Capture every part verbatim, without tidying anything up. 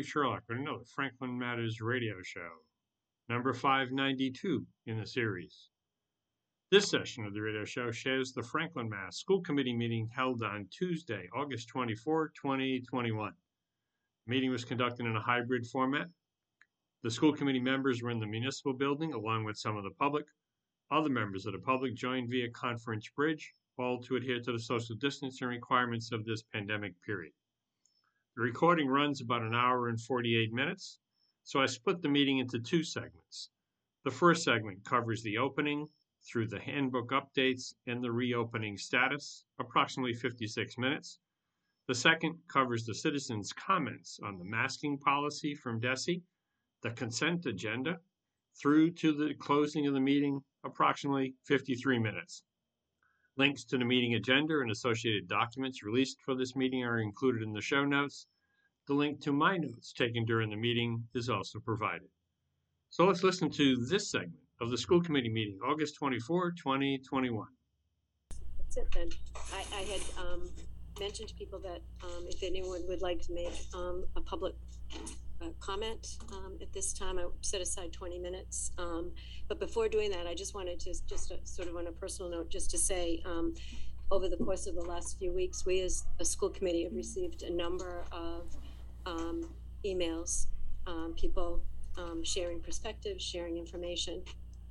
Sherlock with another Franklin Matters radio show, number five ninety-two in the series. This session of the radio show shares the Franklin Mass School Committee meeting held on Tuesday, August twenty-fourth, twenty twenty-one. The meeting was conducted in a hybrid format. The school committee members were in the municipal building along with some of the public. Other members of the public joined via conference bridge, all to adhere to the social distancing requirements of this pandemic period. The recording runs about an hour and forty-eight minutes, so I split the meeting into two segments. The first segment covers the opening through the handbook updates and the reopening status, approximately fifty-six minutes. The second covers the citizens' comments on the masking policy from DESE, the consent agenda, through to the closing of the meeting, approximately fifty-three minutes. Links to the meeting agenda and associated documents released for this meeting are included in the show notes. The link to my notes taken during the meeting is also provided. So let's listen to this segment of the school committee meeting, August twenty-fourth, twenty twenty-one. That's it then. I, I had um, mentioned to people that um, if anyone would like to make um, a public uh, comment um, at this time, I set aside twenty minutes. Um, but before doing that, I just wanted to, just a, sort of on a personal note, just to say, um, over the course of the last few weeks, we as a school committee have received a number of um, emails, um, people um, sharing perspectives, sharing information.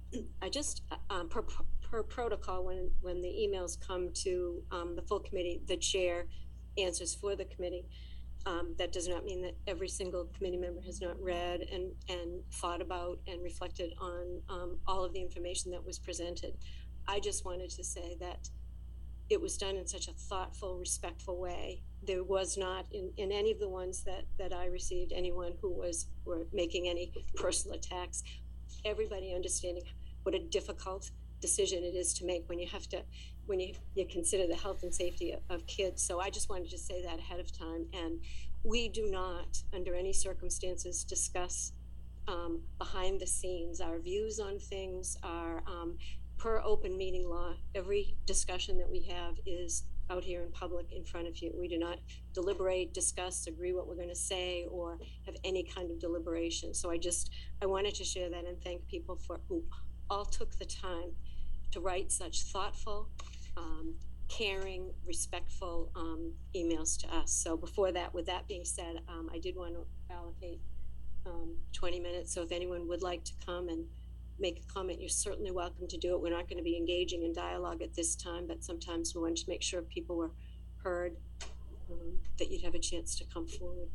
I just, um, per, per protocol, when, when the emails come to um, the full committee, the chair answers for the committee. Um, that does not mean that every single committee member has not read and, and thought about and reflected on um, all of the information that was presented. I just wanted to say that it was done in such a thoughtful, respectful way. There was not in, in any of the ones that, that I received, anyone who was were making any personal attacks. Everybody understanding what a difficult decision it is to make when you have to, when you, you consider the health and safety of, of kids. So I just wanted to say that ahead of time. And we do not, under any circumstances, discuss um, behind the scenes our views on things. Our um, per open meeting law, every discussion that we have is out here in public in front of you. We do not deliberate, discuss, agree what we're going to say, or have any kind of deliberation. So I just, I wanted to share that and thank people for who all took the time to write such thoughtful, um, caring, respectful um, emails to us. So before that, with that being said, um, I did want to allocate um, twenty minutes. So if anyone would like to come and make a comment, you're certainly welcome to do it. We're not going to be engaging in dialogue at this time, but sometimes we wanted to make sure people were heard, um, that you'd have a chance to come forward.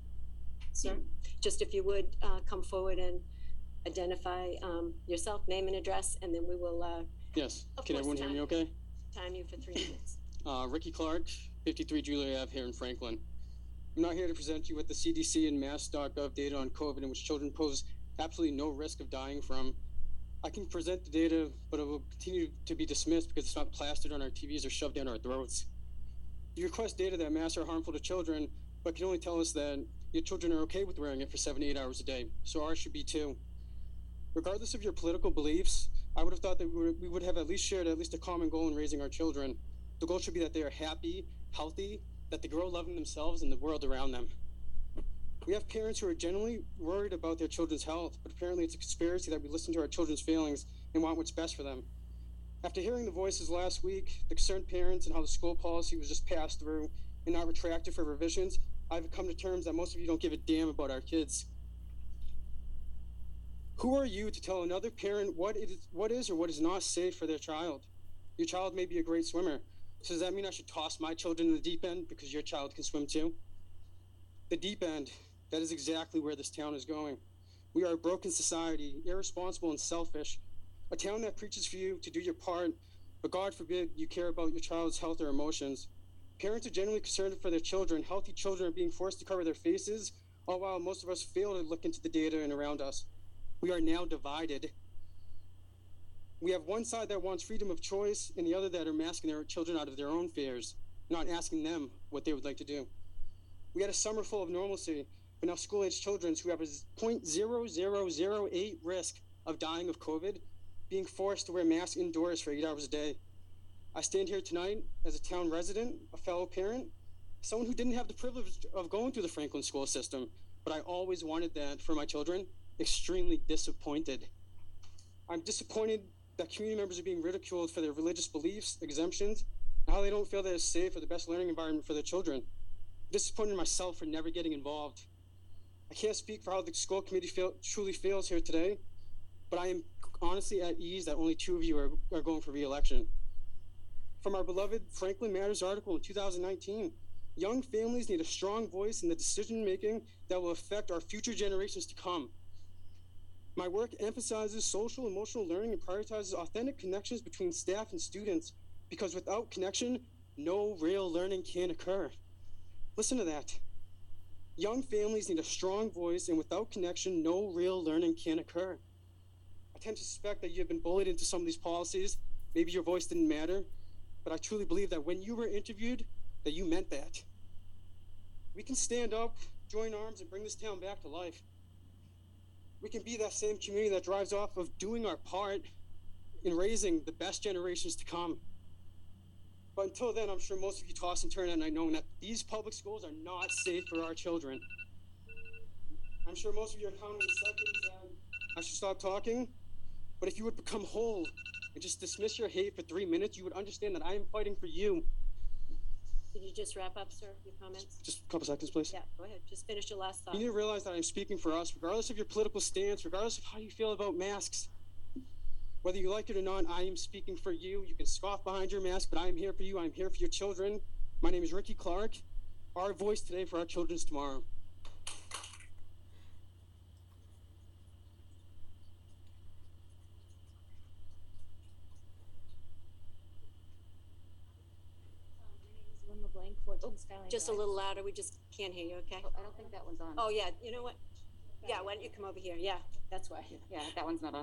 Sir, just if you would uh, come forward and identify um, yourself, name and address, and then we will. Uh, yes, can everyone hear me okay? Time you for three minutes. Uh, Ricky Clark, fifty-three Julia Ave here in Franklin. I'm not here to present you with the C D C and mass dot gov data on COVID in which children pose absolutely no risk of dying from. I can present the data, but it will continue to be dismissed because it's not plastered on our T Vs or shoved down our throats. You request data that masks are harmful to children, but can only tell us that your children are okay with wearing it for seven to eight hours a day, so ours should be too. Regardless of your political beliefs, I would have thought that we would have at least shared at least a common goal in raising our children. The goal should be that they are happy, healthy, that they grow loving themselves and the world around them. We have parents who are genuinely worried about their children's health, but apparently it's a conspiracy that we listen to our children's feelings and want what's best for them. After hearing the voices last week, the concerned parents, and how the school policy was just passed through and not retracted for revisions, I've come to terms that most of you don't give a damn about our kids. Who are you to tell another parent what is, what is or what is not safe for their child? Your child may be a great swimmer, so does that mean I should toss my children in the deep end because your child can swim too? The deep end. That is exactly where this town is going. We are a broken society, irresponsible and selfish. A town that preaches for you to do your part, but God forbid you care about your child's health or emotions. Parents are genuinely concerned for their children. Healthy children are being forced to cover their faces, all while most of us fail to look into the data and around us. We are now divided. We have one side that wants freedom of choice and the other that are masking their children out of their own fears, not asking them what they would like to do. We had a summer full of normalcy, but now school-age children who have a zero point zero zero zero eight risk of dying of COVID being forced to wear masks indoors for eight hours a day. I stand here tonight as a town resident, a fellow parent, someone who didn't have the privilege of going through the Franklin school system, but I always wanted that for my children. Extremely disappointed. I'm disappointed that community members are being ridiculed for their religious beliefs, exemptions, and how they don't feel that it's safe or the best learning environment for their children. Disappointed in myself for never getting involved. I can't speak for how the school committee feel, truly feels here today, but I am honestly at ease that only two of you are, are going for re-election. From our beloved Franklin Matters article in two thousand nineteen, young families need a strong voice in the decision-making that will affect our future generations to come. My work emphasizes social emotional learning and prioritizes authentic connections between staff and students, because without connection, no real learning can occur. Listen to that. Young families need a strong voice, and without connection, no real learning can occur. I tend to suspect that you have been bullied into some of these policies. Maybe your voice didn't matter, but I truly believe that when you were interviewed, that you meant that. We can stand up, join arms, and bring this town back to life. We can be that same community that drives off of doing our part in raising the best generations to come. But until then, I'm sure most of you toss and turn at night knowing that these public schools are not safe for our children. I'm sure most of you are counting the seconds that I should stop talking, but if you would become whole and just dismiss your hate for three minutes, you would understand that I am fighting for you. Did you just wrap up, sir, your comments? Just a couple seconds, please. Yeah, go ahead. Just finish your last thought. You need to realize that I'm speaking for us, regardless of your political stance, regardless of how you feel about masks. Whether you like it or not, I am speaking for you. You can scoff behind your mask, but I am here for you. I am here for your children. My name is Ricky Clark. Our voice today for our children's tomorrow. Blank, fourteen Skyline Just a Drive. little louder. We just can't hear you, okay? Oh, I don't think that one's on. Oh, yeah. You know what? Yeah, why don't you come over here? Yeah, that's why. Yeah, that one's not on.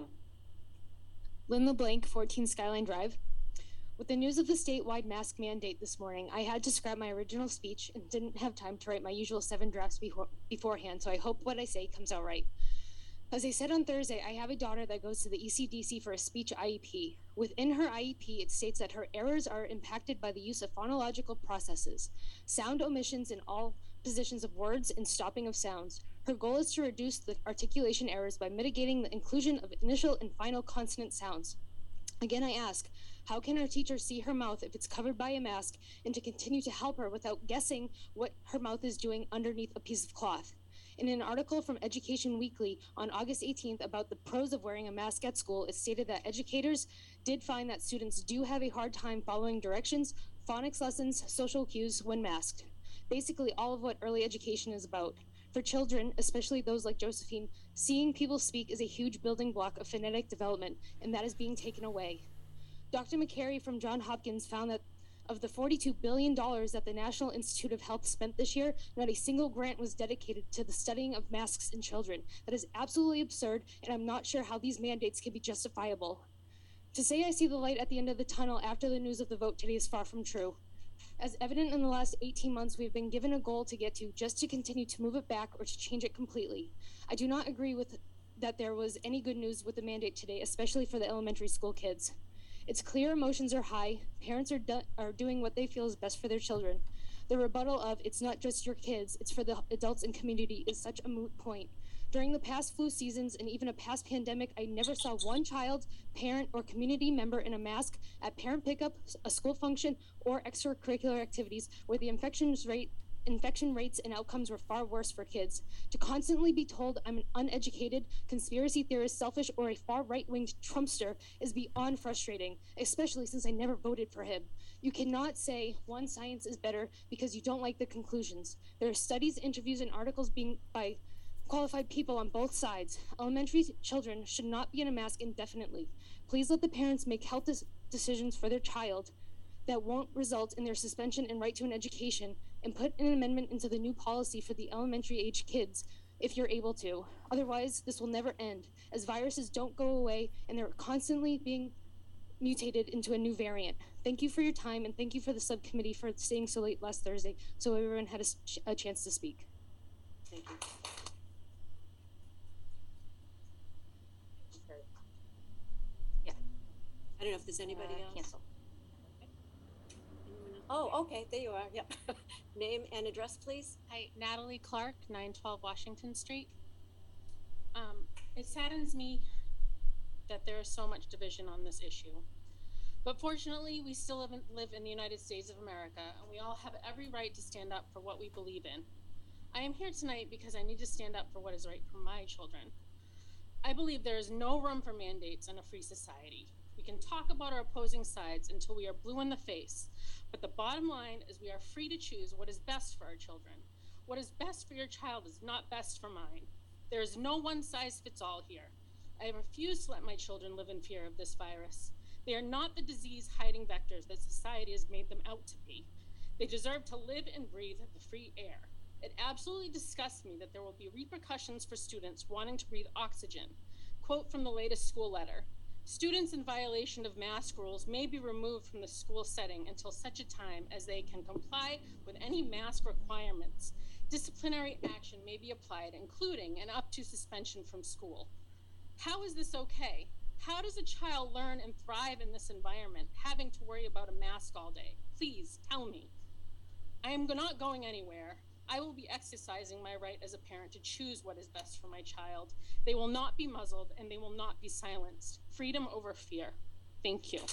Lynn LeBlanc, fourteen Skyline Drive. With the news of the statewide mask mandate this morning, I had to scrap my original speech and didn't have time to write my usual seven drafts before, beforehand, so I hope what I say comes out right. As I said on Thursday, I have a daughter that goes to the E C D C for a speech I E P. Within her I E P, it states that her errors are impacted by the use of phonological processes, sound omissions in all positions of words, and stopping of sounds. Her goal is to reduce the articulation errors by mitigating the inclusion of initial and final consonant sounds. Again, I ask, how can our teacher see her mouth if it's covered by a mask, and to continue to help her without guessing what her mouth is doing underneath a piece of cloth? In an article from Education Weekly on August eighteenth about the pros of wearing a mask at school, it stated that educators did find that students do have a hard time following directions, phonics lessons, social cues when masked. Basically, all of what early education is about. For children, especially those like Josephine, seeing people speak is a huge building block of phonetic development, and that is being taken away. Doctor McCary from Johns Hopkins found that of the forty-two billion dollars that the National Institute of Health spent this year, not a single grant was dedicated to the studying of masks in children. That is absolutely absurd, and I'm not sure how these mandates can be justifiable. To say I see the light at the end of the tunnel after the news of the vote today is far from true. As evident in the last eighteen months, we've been given a goal to get to just to continue to move it back or to change it completely. I do not agree with that there was any good news with the mandate today, especially for the elementary school kids. It's clear emotions are high. Parents are, do- are doing what they feel is best for their children. The rebuttal of it's not just your kids, it's for the adults and community is such a moot point. During the past flu seasons and even a past pandemic, I never saw one child, parent, or community member in a mask at parent pickup, a school function, or extracurricular activities where the infections rate infection rates and outcomes were far worse for kids. To constantly be told I'm an uneducated, conspiracy theorist, selfish, or a far right-winged Trumpster is beyond frustrating, especially since I never voted for him. You cannot say one science is better because you don't like the conclusions. There are studies, interviews, and articles being by qualified people on both sides. Elementary children should not be in a mask indefinitely. Please let the parents make health des- decisions for their child that won't result in their suspension and right to an education, and put an amendment into the new policy for the elementary age kids if you're able to. Otherwise, this will never end, as viruses don't go away and they're constantly being mutated into a new variant. Thank you for your time, and thank you for the subcommittee for staying so late last Thursday so everyone had a, ch- a chance to speak. Thank you. Yeah. I don't know if there's anybody Uh, else. Cancel. Anyone else? Oh, Oh, okay, there you are, yep. Name and address, please. Hi, Natalie Clark, nine twelve Washington Street. Um, it saddens me that there is so much division on this issue. But fortunately, we still live in, live in the United States of America, and we all have every right to stand up for what we believe in. I am here tonight because I need to stand up for what is right for my children. I believe there is no room for mandates in a free society. We can talk about our opposing sides until we are blue in the face, but the bottom line is we are free to choose what is best for our children. What is best for your child is not best for mine. There is no one size fits all here. I refuse to let my children live in fear of this virus. They are not the disease-hiding vectors that society has made them out to be. They deserve to live and breathe the free air. It absolutely disgusts me that there will be repercussions for students wanting to breathe oxygen. Quote from the latest school letter: students in violation of mask rules may be removed from the school setting until such a time as they can comply with any mask requirements. Disciplinary action may be applied, including and up to suspension from school. How is this okay? How does a child learn and thrive in this environment, having to worry about a mask all day? Please tell me. I am not going anywhere. I will be exercising my right as a parent to choose what is best for my child. They will not be muzzled and they will not be silenced. Freedom over fear. Thank you.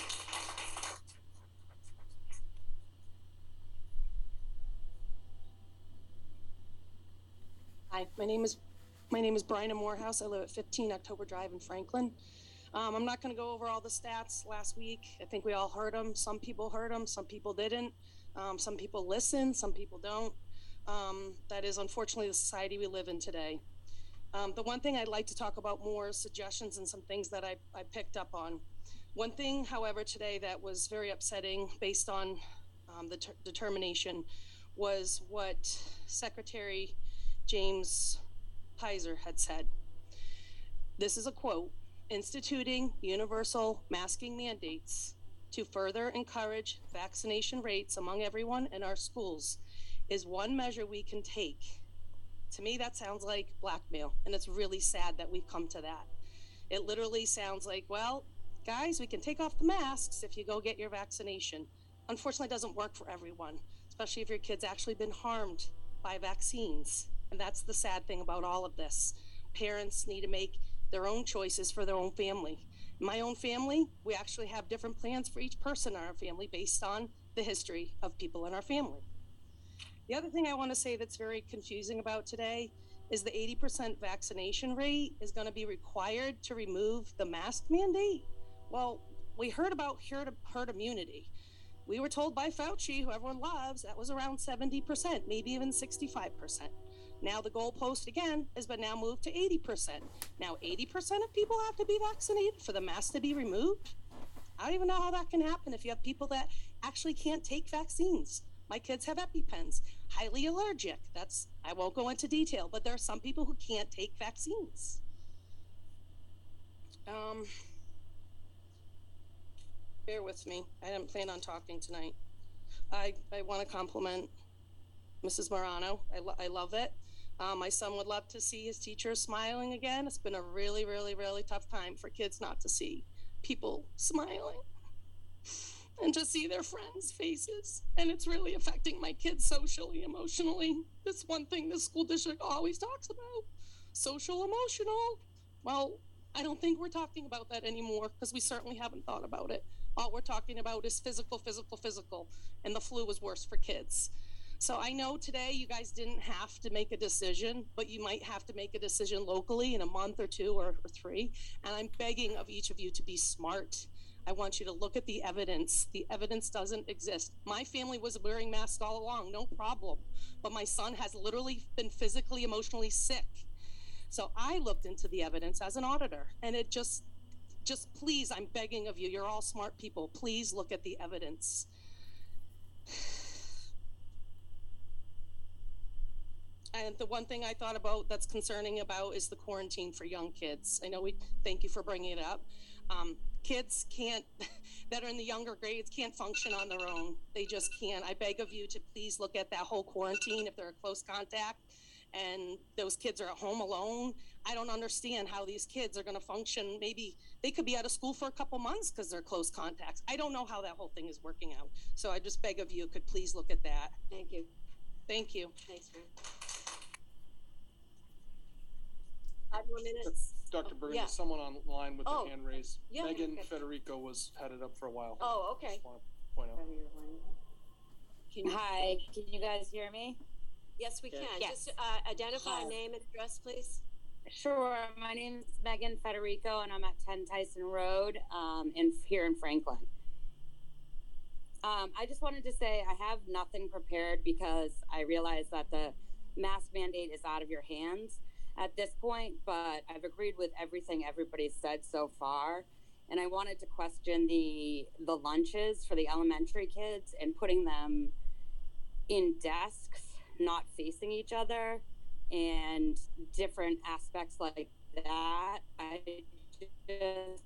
Hi, my name is my name is Bryna Morehouse. I live at fifteen October Drive in Franklin. Um, I'm not going to go over all the stats last week. I think we all heard them. Some people heard them, some people didn't. Um, some people listen, some people don't. Um, that is unfortunately the society we live in today. Um, the one thing I'd like to talk about more is suggestions and some things that I, I picked up on. One thing, however, today that was very upsetting based on um, the ter- determination was what Secretary James Pizer had said. This is a quote: instituting universal masking mandates to further encourage vaccination rates among everyone in our schools is one measure we can take. To me, that sounds like blackmail, and it's really sad that we've come to that. It literally sounds like, well, guys, we can take off the masks if you go get your vaccination. Unfortunately, it doesn't work for everyone, especially if your kid's actually been harmed by vaccines. And that's the sad thing about all of this. Parents need to make their own choices for their own family. In my own family, we actually have different plans for each person in our family based on the history of people in our family. The other thing I want to say that's very confusing about today is the eighty percent vaccination rate is going to be required to remove the mask mandate. Well, we heard about herd, herd immunity. We were told by Fauci, who everyone loves, that was around seventy percent, maybe even sixty-five percent. Now the goalpost again has been now moved to eighty percent. Now eighty percent of people have to be vaccinated for the mask to be removed. I don't even know how that can happen if you have people that actually can't take vaccines. My kids have EpiPens, highly allergic. That's, I won't go into detail, but there are some people who can't take vaccines. Um, bear with me. I didn't plan on talking tonight. I, I want to compliment Missus Morano. I, lo- I love it. Um, my son would love to see his teacher smiling again. It's been a really, really, really tough time for kids not to see people smiling and to see their friends' faces. And it's really affecting my kids socially, emotionally. That's one thing the school district always talks about. Social, emotional. Well, I don't think we're talking about that anymore because we certainly haven't thought about it. All we're talking about is physical, physical, physical. And the flu was worse for kids. So I know today you guys didn't have to make a decision, but you might have to make a decision locally in a month or two or, or three. And I'm begging of each of you to be smart. I want you to look at the evidence. The evidence doesn't exist. My family was wearing masks all along, no problem. But my son has literally been physically, emotionally sick. So I looked into the evidence as an auditor, and it just, just please, I'm begging of you, you're all smart people, please look at the evidence. And the one thing I thought about that's concerning about is the quarantine for young kids. I know we, thank you for bringing it up. Um, kids can't, that are in the younger grades can't function on their own. They just can't. I beg of you to please look at that whole quarantine if they're a close contact and those kids are at home alone. I don't understand how these kids are going to function. Maybe they could be out of school for a couple months because they're close contacts. I don't know how that whole thing is working out. So I just beg of you, could please look at that. Thank you. Thank you. Thanks, Fran. Five more minutes. Doctor Burton, yeah. there's someone online with Oh, their hand raised. yeah, Megan okay. Federico was headed up for a while. Oh, okay. Just want to point out. Can you- Hi, can you guys hear me? Yes, we can. Yes. Just uh, identify Hi. name and address, please. Sure. My name is Megan Federico, and I'm at ten Tyson Road um, in here in Franklin. Um, I just wanted to say I have nothing prepared because I realize that the mask mandate is out of your hands at this point, but I've agreed with everything everybody's said so far. And I wanted to question the the lunches for the elementary kids and putting them in desks, not facing each other, and different aspects like that. I just,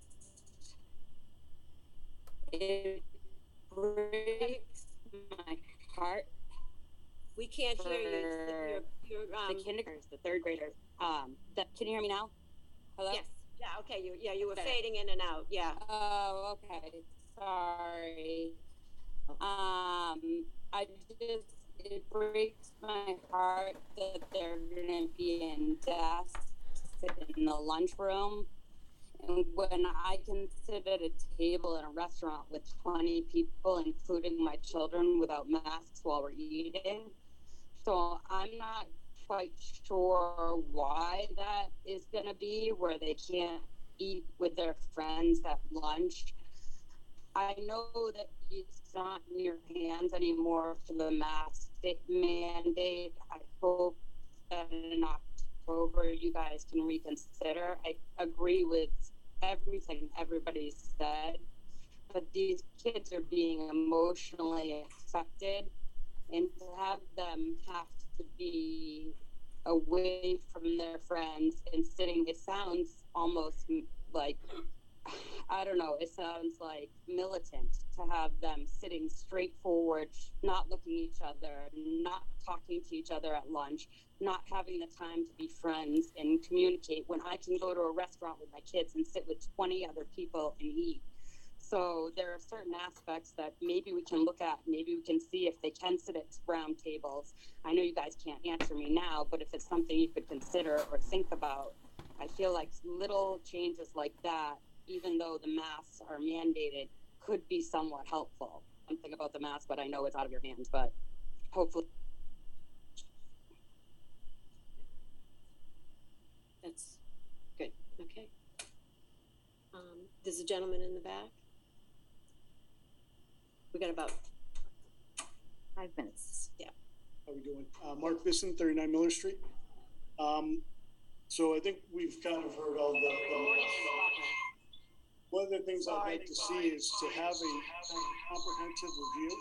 it breaks my heart. We can't hear you. You're, you're, um, The kindergartners, the third graders. Um, that, can you hear me now? Hello? Yes. Yeah. Okay. You. Yeah. You were Okay. fading in and out. Yeah. Oh, okay. Sorry. Um, I just, it breaks my heart that they're going to be in desks in the lunchroom. And when I can sit at a table in a restaurant with twenty people, including my children, without masks while we're eating. So I'm not quite sure why that is going to be, where they can't eat with their friends at lunch. I know that it's not in your hands anymore for the mask mandate. I hope that in October you guys can reconsider. I agree with everything everybody said, but these kids are being emotionally affected, and to have them have to be away from their friends and sitting, it sounds almost like, I don't know, it sounds like militant to have them sitting straight forward, not looking at each other, not talking to each other at lunch, not having the time to be friends and communicate when I can go to a restaurant with my kids and sit with twenty other people and eat. So there are certain aspects that maybe we can look at, maybe we can see if they can sit at round tables. I know you guys can't answer me now, but if it's something you could consider or think about, I feel like little changes like that, even though the masks are mandated, could be somewhat helpful. Something about the mask, but I know it's out of your hands, but hopefully. That's good. Okay. Um, there's a gentleman in the back. We got about Five minutes. Yeah. How we doing? Uh, Mark Bisson, thirty-nine Miller Street. Um, so I think we've kind of heard all the, the one of the things I'd like to see is to have a comprehensive review.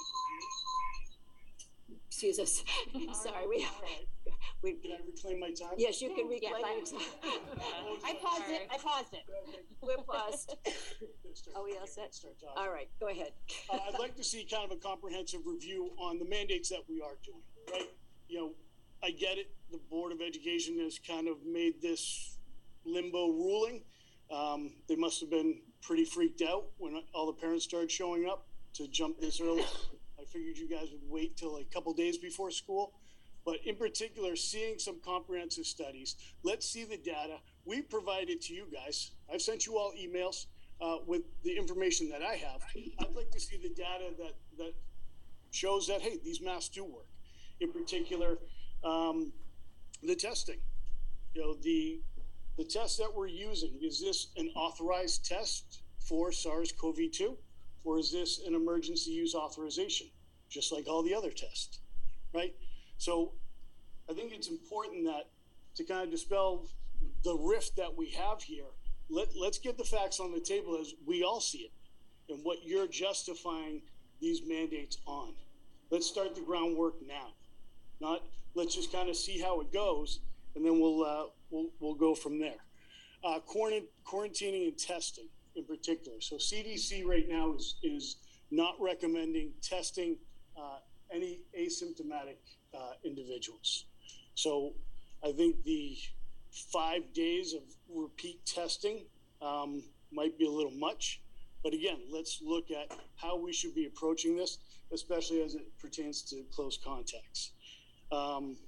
Excuse us. Sorry, we, we, Can I reclaim my time? yes, you can reclaim Yes, your time. I paused it. I paused it. We're paused. Are we all set? Start talking. All right, go ahead. uh, I'd like to see kind of a comprehensive review on the mandates that we are doing, right? You know, I get it. The Board of Education has kind of made this limbo ruling. Um, they must have been pretty freaked out when all the parents started showing up to jump this early. I figured you guys would wait till a couple days before school. But in particular, seeing some comprehensive studies, let's see the data. We provided to you guys. I've sent you all emails uh, with the information that I have. I'd like to see the data that, that shows that, hey, these masks do work. In particular, um, the testing. You know, the the test that we're using, is this an authorized test for SARS C o V two? Or is this an emergency use authorization, just like all the other tests, right? So I think it's important that to kind of dispel the rift that we have here, let, let's get the facts on the table as we all see it and what you're justifying these mandates on. Let's start the groundwork now, not let's just kind of see how it goes, and then we'll uh, we'll we'll go from there. Uh, quarant- quarantining and testing in particular. So C D C right now is is not recommending testing uh, any asymptomatic uh, individuals. So I think the five days of repeat testing um, might be a little much. But again, let's look at how we should be approaching this, especially as it pertains to close contacts. Um,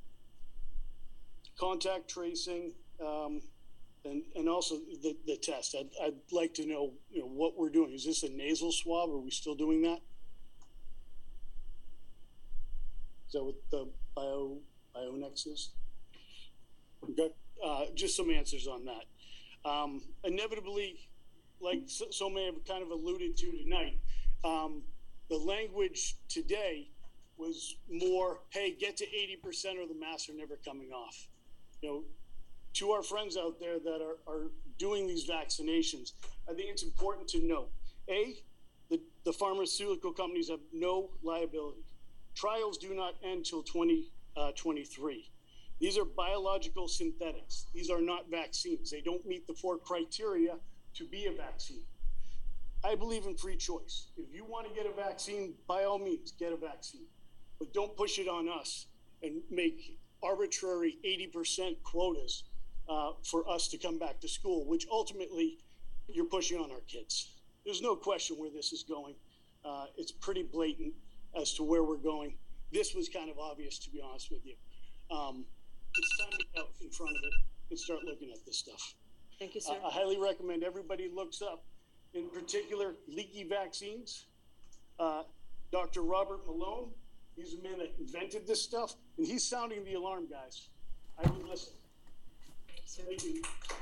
contact tracing, um, and, and also the, the test. I'd, I'd like to know, you know, what we're doing. Is this a nasal swab? Are we still doing that? Is that what the bio, BioNex is? Okay. Uh, just some answers on that. Um, inevitably, like so, so may have kind of alluded to tonight, um, the language today was more, hey, get to eighty percent or the masks are never coming off. You know, to our friends out there that are, are doing these vaccinations, I think it's important to note, A, the, the pharmaceutical companies have no liability. Trials do not end till twenty twenty-three. These are biological synthetics. These are not vaccines. They don't meet the four criteria to be a vaccine. I believe in free choice. If you want to get a vaccine, by all means, get a vaccine. But don't push it on us and make arbitrary eighty percent quotas uh, for us to come back to school, which ultimately you're pushing on our kids. There's no question where this is going. Uh, it's pretty blatant as to where we're going. This was kind of obvious, to be honest with you. Um, it's time to get out in front of it and start looking at this stuff. Thank you, sir. Uh, I highly recommend everybody looks up, in particular, leaky vaccines. Uh, Doctor Robert Malone, he's the man that invented this stuff, and he's sounding the alarm, guys. I would listen. Thank you.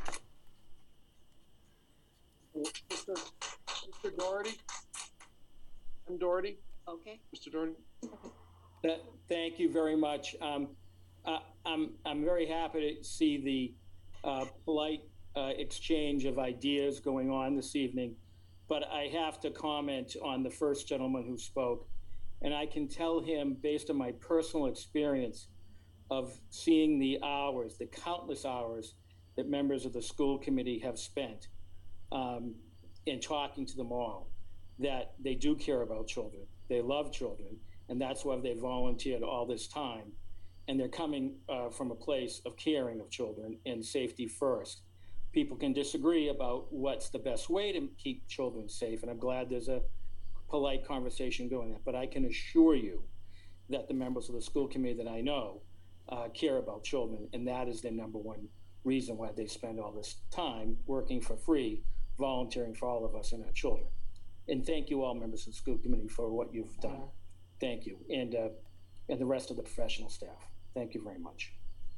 Mister Mister Doherty? I'm Doherty. Okay. Mister Doherty? That, thank you very much. Um, uh, I'm, I'm very happy to see the uh, polite uh, exchange of ideas going on this evening, but I have to comment on the first gentleman who spoke. And I can tell him, based on my personal experience of seeing the hours, the countless hours that members of the school committee have spent um, in talking to them all, that they do care about children. They love children, and that's why they volunteered all this time. And they're coming uh, from a place of caring of children and safety first. People can disagree about what's the best way to keep children safe, and I'm glad there's a polite conversation going on. But I can assure you that the members of the school committee that I know uh, care about children, and that is their number one reason why they spend all this time working for free, volunteering for all of us and our children. And thank you all, members of the school committee, for what you've done. Thank you, and uh, and the rest of the professional staff. Thank you very much.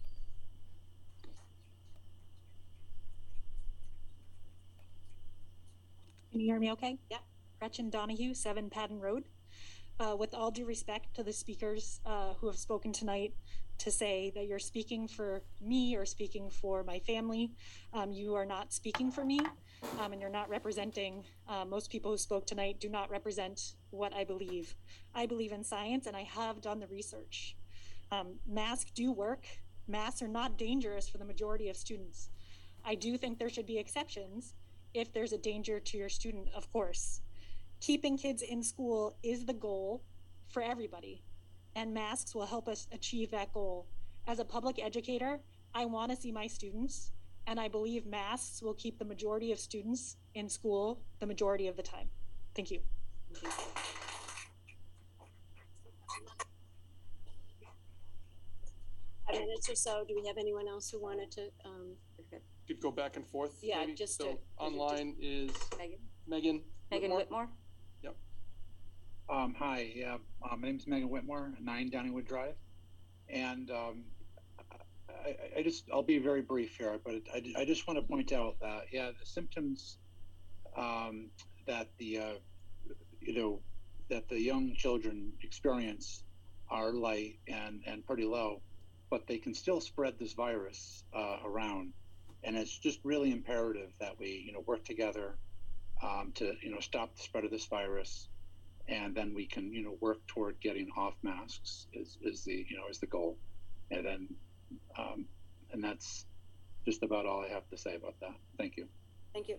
Can you hear me okay? Yeah. Gretchen Donahue, seven Padden Road. Uh, with all due respect to the speakers uh, who have spoken tonight, to say that you're speaking for me or speaking for my family, um, you are not speaking for me, um, and you're not representing, uh, most people who spoke tonight do not represent what I believe. I believe in science, and I have done the research. Um, masks do work. Masks are not dangerous for the majority of students. I do think there should be exceptions if there's a danger to your student, of course. Keeping kids in school is the goal for everybody, and masks will help us achieve that goal. As a public educator, I want to see my students, and I believe masks will keep the majority of students in school the majority of the time. Thank you. Thank you. Five minutes or so. Do we have anyone else who wanted to? Um, Could go back and forth. Yeah, maybe? just so to- online is Megan. Megan. Megan Whitmore? Yep. Um, hi, yeah, uh, my name is Megan Whitmore, nine Downingwood Drive, and um, I, I just I'll be very brief here, but I, I just want to point out that yeah, the symptoms um, that the uh, you know that the young children experience are light and and pretty low, but they can still spread this virus uh, around, and it's just really imperative that we you know work together um, to you know stop the spread of this virus. And then we can, you know, work toward getting off masks is, is the, you know, is the goal. And then, um, and that's just about all I have to say about that. Thank you. Thank you.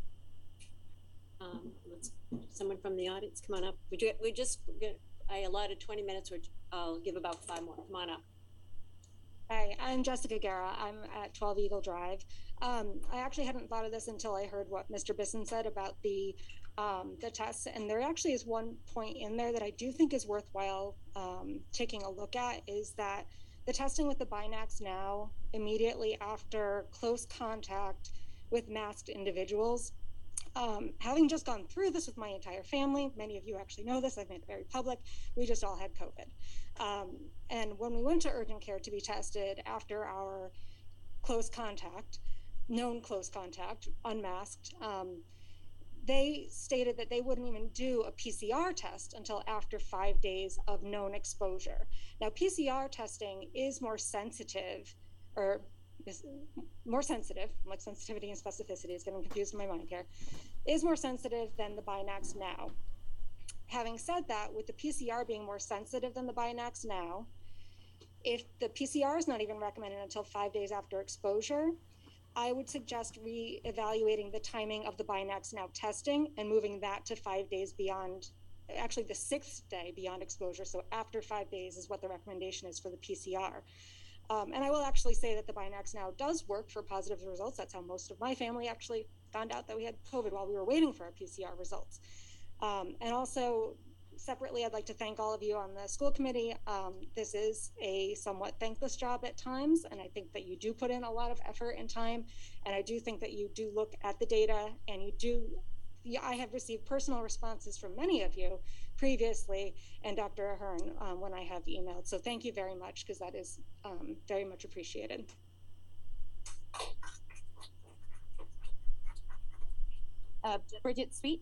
Um, let's, someone from the audience, come on up. We do, we just, I allotted twenty minutes, which I'll give about five more. Come on up. Hi, I'm Jessica Guerra. I'm at twelve Eagle Drive. Um, I actually hadn't thought of this until I heard what Mister Bisson said about the um, the tests, and there actually is one point in there that I do think is worthwhile um, taking a look at, is that the testing with the Binax Now immediately after close contact with masked individuals. Um, having just gone through this with my entire family, many of you actually know this, I've made it very public, we just all had COVID. Um, and when we went to urgent care to be tested after our close contact, known close contact, unmasked, um, they stated that they wouldn't even do a P C R test until after five days of known exposure. Now, P C R testing is more sensitive, or is more sensitive, like sensitivity and specificity is getting confused in my mind here, is more sensitive than the Binax Now. Having said that, with the P C R being more sensitive than the Binax Now, if the P C R is not even recommended until five days after exposure, I would suggest re-evaluating the timing of the Binax Now testing and moving that to five days beyond, actually the sixth day beyond exposure. So after five days is what the recommendation is for the P C R. Um, and I will actually say that the Binax Now does work for positive results. That's how most of my family actually found out that we had COVID while we were waiting for our P C R results. Um, and also, separately, I'd like to thank all of you on the school committee. Um, this is a somewhat thankless job at times, and I think that you do put in a lot of effort and time. And I do think that you do look at the data, and you do, yeah, I have received personal responses from many of you previously, and Doctor Ahern um, when I have emailed. So thank you very much, because that is um, very much appreciated. Uh, Bridget Sweet.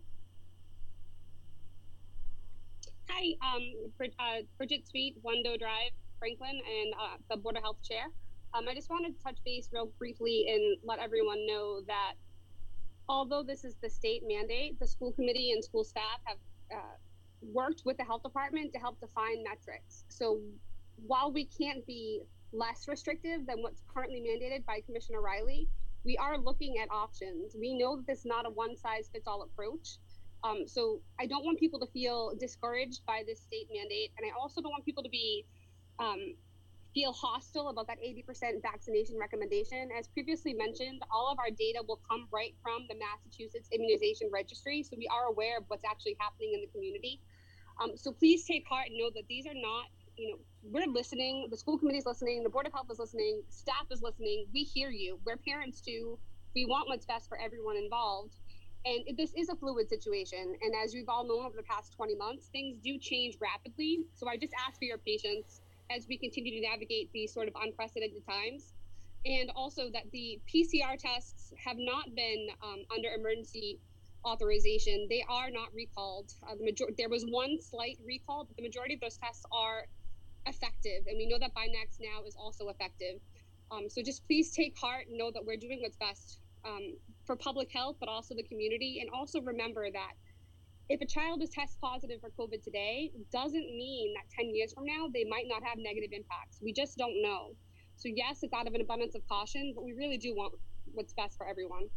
Hi, um, Brid uh, Bridget Sweet, Wando Drive, Franklin, and uh, the Board of Health Chair. Um, I just wanted to touch base real briefly and let everyone know that although this is the state mandate, the school committee and school staff have uh, worked with the health department to help define metrics. So while we can't be less restrictive than what's currently mandated by Commissioner Riley, we are looking at options. We know that this is not a one-size-fits-all approach. Um, so I don't want people to feel discouraged by this state mandate, and I also don't want people to be um, feel hostile about that eighty percent vaccination recommendation. As previously mentioned, all of our data will come right from the Massachusetts Immunization Registry, so we are aware of what's actually happening in the community. Um, so please take heart and know that these are not, you know, we're listening, the school committee is listening, the Board of Health is listening, staff is listening, we hear you, we're parents too, we want what's best for everyone involved. And this is a fluid situation. And as we've all known over the past twenty months, things do change rapidly. So I just ask for your patience as we continue to navigate these sort of unprecedented times. And also that the P C R tests have not been um, under emergency authorization. They are not recalled. Uh, the major- there was one slight recall, but the majority of those tests are effective. And we know that Binax Now is also effective. Um, so just please take heart and know that we're doing what's best um, for public health, but also the community. And also remember that if a child is test positive for COVID today, doesn't mean that ten years from now, they might not have negative impacts. We just don't know. So yes, it's out of an abundance of caution, but we really do want what's best for everyone.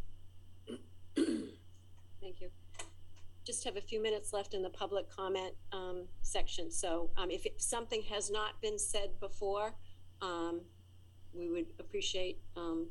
Thank you. Just have a few minutes left in the public comment um, section. So um, if it, something has not been said before, um, we would appreciate. Um...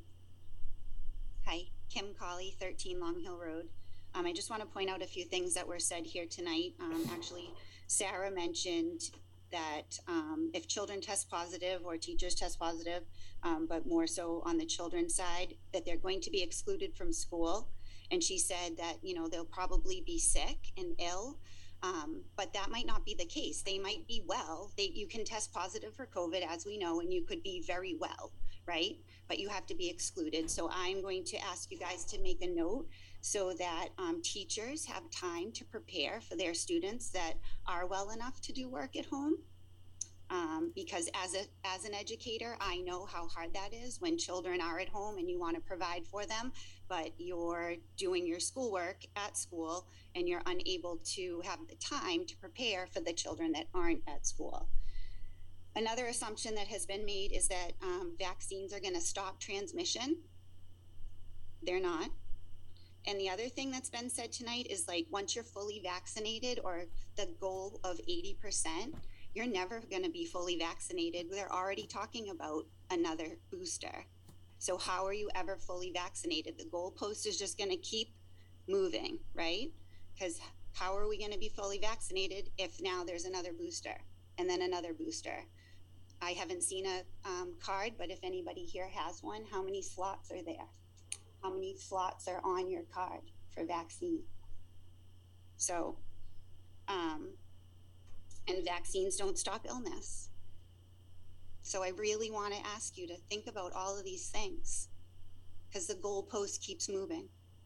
Hi, Kim Colley, thirteen Long Hill Road. Um, I just want to point out a few things that were said here tonight. Um, actually, Sarah mentioned that um, if children test positive or teachers test positive, um, but more so on the children's side, that they're going to be excluded from school. And she said that, you know, they'll probably be sick and ill, um, but that might not be the case. They might be well. They, you can test positive for COVID, as we know, and you could be very well, right? But you have to be excluded. So I'm going to ask you guys to make a note so that um, teachers have time to prepare for their students that are well enough to do work at home. Um, because as a as an educator, I know how hard that is when children are at home and you want to provide for them, but you're doing your schoolwork at school and you're unable to have the time to prepare for the children that aren't at school. Another assumption that has been made is that um, vaccines are going to stop transmission. They're not. And the other thing that's been said tonight is, like, once you're fully vaccinated, or the goal of eighty percent, you're never going to be fully vaccinated. They're already talking about another booster. So how are you ever fully vaccinated? The goalpost is just going to keep moving, right? Because how are we going to be fully vaccinated if now there's another booster and then another booster? I haven't seen a um, card, but if anybody here has one, how many slots are there? How many slots are on your card for vaccine? So, um, and vaccines don't stop illness. So I really want to ask you to think about all of these things because the goalpost keeps moving.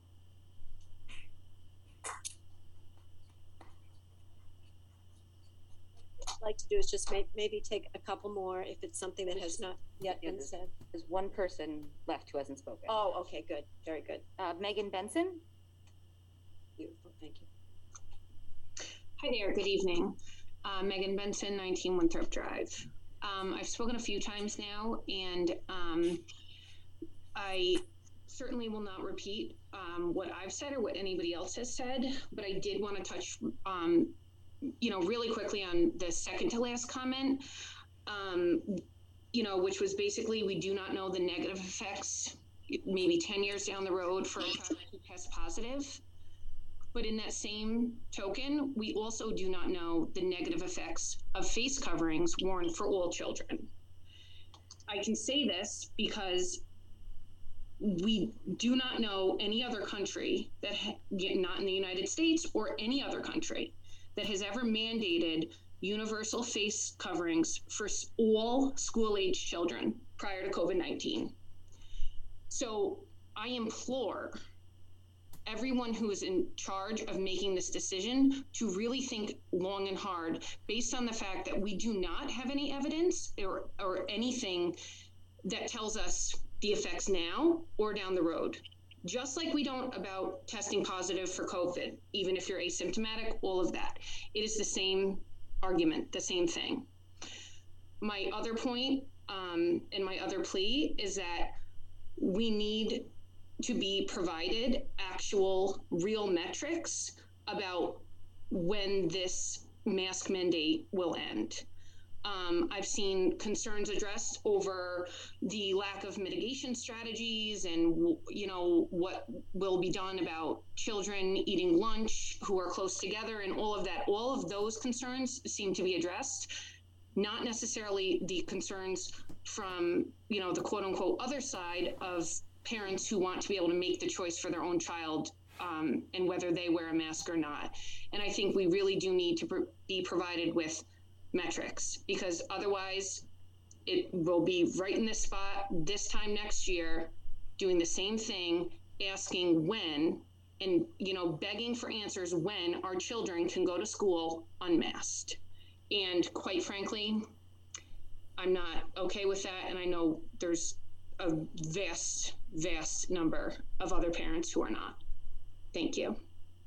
What I'd like to do is just may, maybe take a couple more if it's something that has not yet Yeah, been there's- said. There's one person left who hasn't spoken. Oh, okay, good, very good. Uh, Megan Benson? Beautiful, thank you. Hi there, good evening. Uh, Megan Benson, nineteen Winthrop Drive. Um, I've spoken a few times now, and um, I certainly will not repeat um, what I've said or what anybody else has said, but I did want to touch, um, you know, really quickly on the second to last comment, um, you know, which was basically we do not know the negative effects maybe ten years down the road for a child who tests positive. But in that same token, we also do not know the negative effects of face coverings worn for all children. I can say this because we do not know any other country that, ha- not in the United States or any other country, that has ever mandated universal face coverings for s- all school-age children prior to COVID nineteen. So I implore everyone who is in charge of making this decision to really think long and hard based on the fact that we do not have any evidence or, or anything that tells us the effects now or down the road. Just like we don't about testing positive for COVID, even if you're asymptomatic, all of that. It is the same argument, the same thing. My other point um, and my other plea is that we need to be provided actual real metrics about when this mask mandate will end. Um, I've seen concerns addressed over the lack of mitigation strategies and, you know, what will be done about children eating lunch who are close together and all of that. All of those concerns seem to be addressed, not necessarily the concerns from, you know, the quote unquote other side of parents who want to be able to make the choice for their own child um, and whether they wear a mask or not. And I think we really do need to pr- be provided with metrics because otherwise it will be right in this spot this time next year doing the same thing, asking when and, you know, begging for answers when our children can go to school unmasked. And quite frankly, I'm not okay with that. And I know there's a vast, vast number of other parents who are not. Thank you.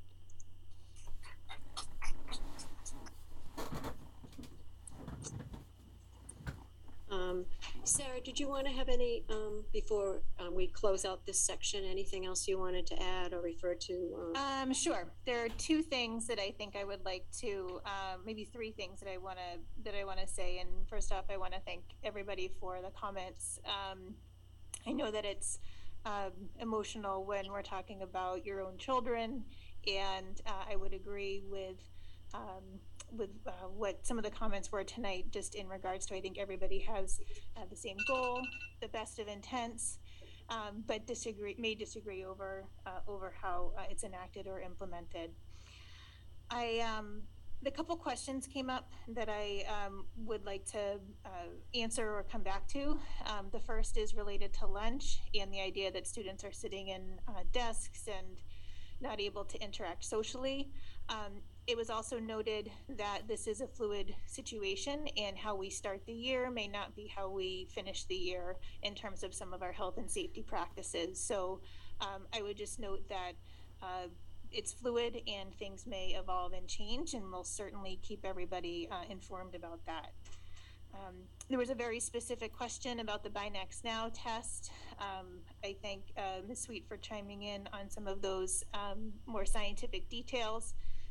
Um, Sarah, did you want to have any, um, before um, we close out this section, anything else you wanted to add or refer to? Uh, Um, sure. There are two things that I think I would like to, um, maybe three things that I want to that I want to say. And first off, I want to thank everybody for the comments. Um, I know that it's um, emotional when we're talking about your own children, and uh, I would agree with um, with uh, what some of the comments were tonight, just in regards to I think everybody has uh, the same goal, the best of intents, um, but disagree may disagree over uh, over how uh, it's enacted or implemented. I um, the couple questions came up that I um, would like to uh, answer or come back to. Um, the first is related to lunch and the idea that students are sitting in uh, desks and not able to interact socially. Um, it was also noted that this is a fluid situation and how we start the year may not be how we finish the year in terms of some of our health and safety practices. So um, I would just note that uh, it's fluid and things may evolve and change, and we'll certainly keep everybody uh, informed about that. Um, there was a very specific question about the Binax Now test. Um, I thank uh, Miz Sweet for chiming in on some of those um, more scientific details.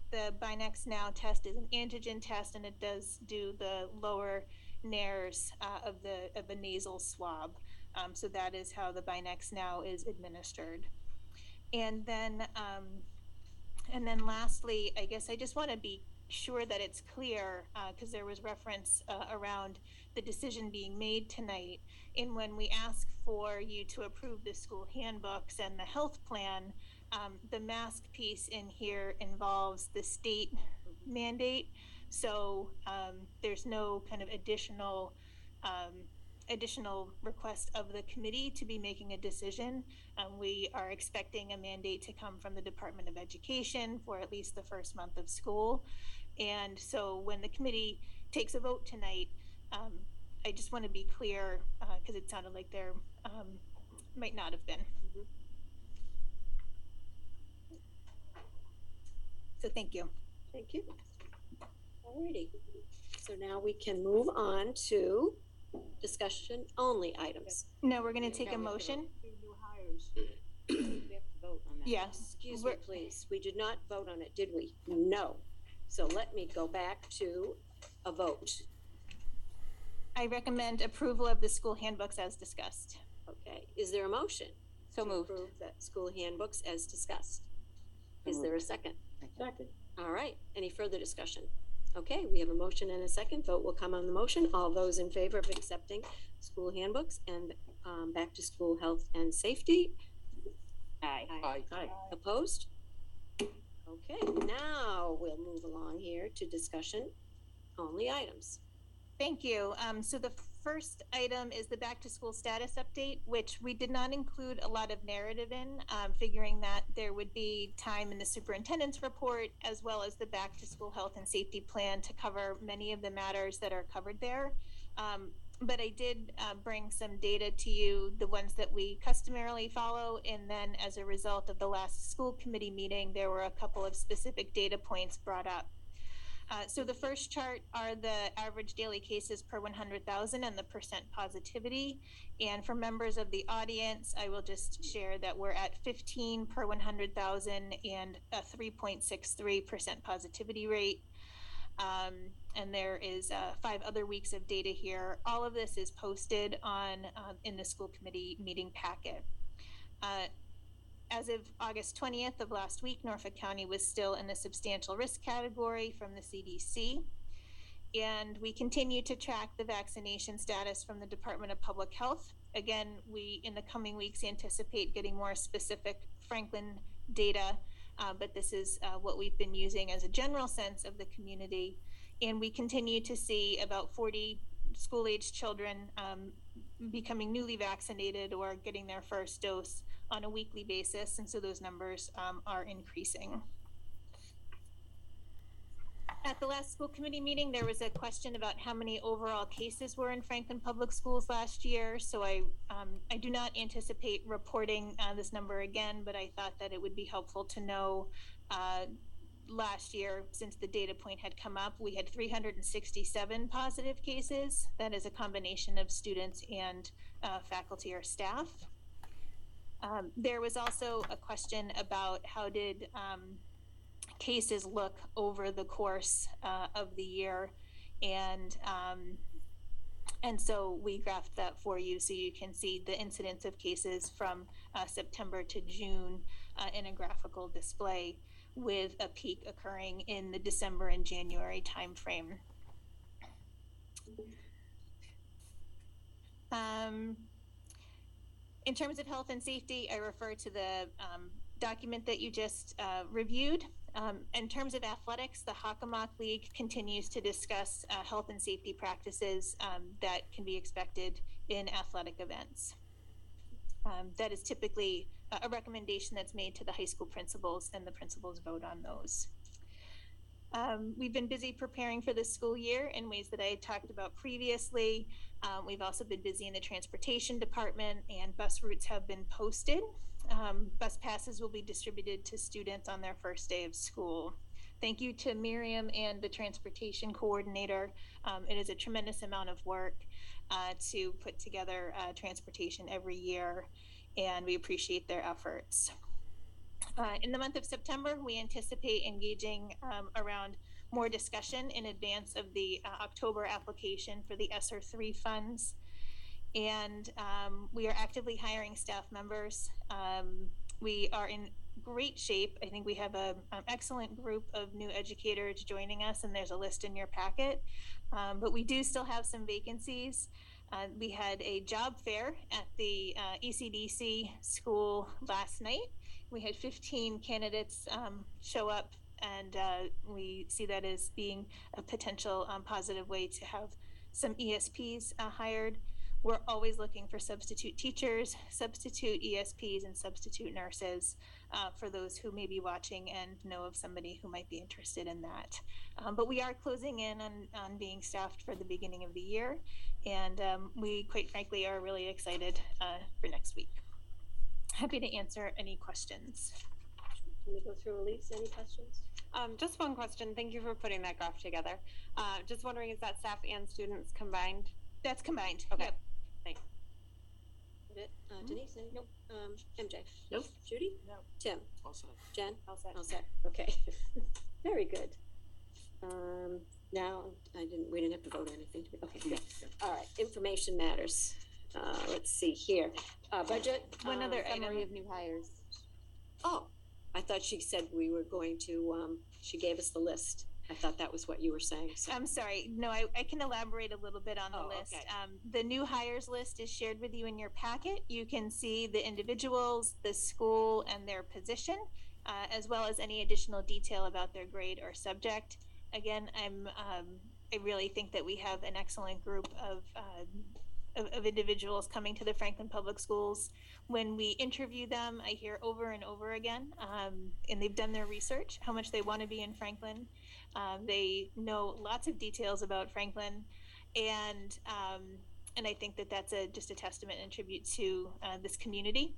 the Binex Now test is an antigen test, and it does do the lower nares uh, of the of the nasal swab. Um, so that is how the Binex Now is administered. And then, um, and then lastly, I guess I just want to be sure that it's clear, because uh, there was reference uh, around the decision being made tonight. And when we ask for you to approve the school handbooks and the health plan, um, the mask piece in here involves the state mandate. So um, there's no kind of additional um, additional request of the committee to be making a decision. Um, we are expecting a mandate to come from the Department of Education for at least the first month of school. And so when the committee takes a vote tonight, um, I just want to be clear, because uh, it sounded like there um, might not have been. Mm-hmm. So thank you. Thank you. Alrighty. So now we can move on to discussion only items. No, we're going to take a motion. We have to vote on that. Yes. Excuse me, please. We did not vote on it, did we? No. So let me go back to a vote. I recommend approval of the school handbooks as discussed. Okay. Is there a motion? So moved. Approve the school handbooks as discussed. Is there a second? Second. All right. Any further discussion? Okay, we have a motion and a second. Vote will come on the motion. All those in favor of accepting school handbooks and um, back to school health and safety? Aye. Aye. Aye. Opposed? Okay, now we'll move along here to discussion only items. Thank you. Um, so the first item is the back to school status update, which we did not include a lot of narrative in, um, figuring that there would be time in the superintendent's report as well as the back to school health and safety plan to cover many of the matters that are covered there. Um, but I did uh, bring some data to you, the ones that we customarily follow, and then as a result of the last school committee meeting, there were a couple of specific data points brought up. Uh, so the first chart are the average daily cases per one hundred thousand and the percent positivity. And for members of the audience, I will just share that we're at fifteen per one hundred thousand and a three point six three percent positivity rate. Um, and there is uh, five other weeks of data here. All of this is posted on uh, in the school committee meeting packet. Uh, As of August twentieth of last week, Norfolk County was still in the substantial risk category from the C D C. And we continue to track the vaccination status from the Department of Public Health. Again, we, in the coming weeks, anticipate getting more specific Franklin data, uh, but this is uh, what we've been using as a general sense of the community. And we continue to see about forty school-aged children um, becoming newly vaccinated or getting their first dose on a weekly basis, and so those numbers um, are increasing. At the last school committee meeting, there was a question about how many overall cases were in Franklin Public Schools last year, so I, um, I do not anticipate reporting uh, this number again, but I thought that it would be helpful to know uh, last year, since the data point had come up, we had three hundred sixty-seven positive cases. That is a combination of students and uh, faculty or staff. Um, there was also a question about how did um, cases look over the course uh, of the year, and um, and so we graphed that for you so you can see the incidence of cases from uh, September to June uh, in a graphical display, with a peak occurring in the December and January timeframe. Um, In terms of health and safety, I refer to the um, document that you just uh, reviewed. Um, in terms of athletics, the Hockomock League continues to discuss uh, health and safety practices um, that can be expected in athletic events. Um, that is typically a recommendation that's made to the high school principals, and the principals vote on those. Um, we've been busy preparing for this school year in ways that I had talked about previously. Um, we've also been busy in the transportation department, and bus routes have been posted. Um, bus passes will be distributed to students on their first day of school. Thank you to Miriam and the transportation coordinator. Um, it is a tremendous amount of work uh, to put together uh, transportation every year, and we appreciate their efforts. Uh, in the month of September, we anticipate engaging um, around more discussion in advance of the uh, October application for the ESSER three funds. And um, we are actively hiring staff members. Um, we are in great shape. I think we have a, an excellent group of new educators joining us, and there's a list in your packet. Um, but we do still have some vacancies. Uh, we had a job fair at the uh, E C D C school last night. We had fifteen candidates um, show up, and uh, we see that as being a potential um, positive way to have some E S Ps uh, hired. We're always looking for substitute teachers, substitute E S Ps, and substitute nurses uh, for those who may be watching and know of somebody who might be interested in that. Um, but we are closing in on, on being staffed for the beginning of the year, and um, we, quite frankly, are really excited uh, for next week. Happy to answer any questions. Can we go through, Elise? Any questions? Um, just one question. Thank you for putting that graph together. Uh, just wondering, is that staff and students combined? That's combined. Okay. Yep. Thanks. That, uh, Denise? Any? Nope. Um, M J? Nope. Judy? No. Tim? All set. Jen? All set. All set. Okay. Very good. Um, now, I didn't, we didn't have to vote or anything. Okay, good. All right, information matters. Uh, let's see here. Uh, budget. One um, other Summary item. of new hires. Oh, I thought she said we were going to, um, she gave us the list. I thought that was what you were saying. So. I'm sorry. No, I, I can elaborate a little bit on the Oh, list. okay. Um, the new hires list is shared with you in your packet. You can see the individuals, the school, and their position, uh, as well as any additional detail about their grade or subject. Again, I'm um, I really think that we have an excellent group of, uh, of of individuals coming to the Franklin Public Schools. When we interview them, I hear over and over again, um, and they've done their research, how much they want to be in Franklin. Um, they know lots of details about Franklin, and um, and I think that that's a just a testament and tribute to uh, this community.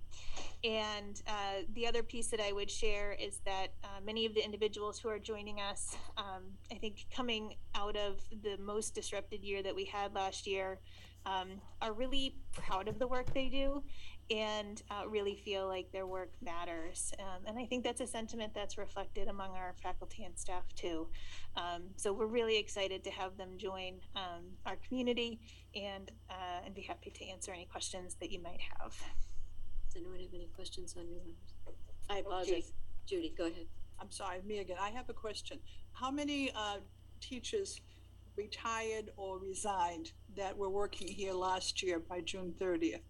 And uh, the other piece that I would share is that uh, many of the individuals who are joining us, um, I think coming out of the most disrupted year that we had last year, um, are really proud of the work they do and uh, really feel like their work matters. Um, and I think that's a sentiment that's reflected among our faculty and staff too. Um, so we're really excited to have them join um, our community and, uh, and be happy to answer any questions that you might have. Does anyone have any questions on new hires? I apologize. Judy, go ahead. I'm sorry, me again. I have a question. How many uh, teachers retired or resigned that were working here last year by June thirtieth?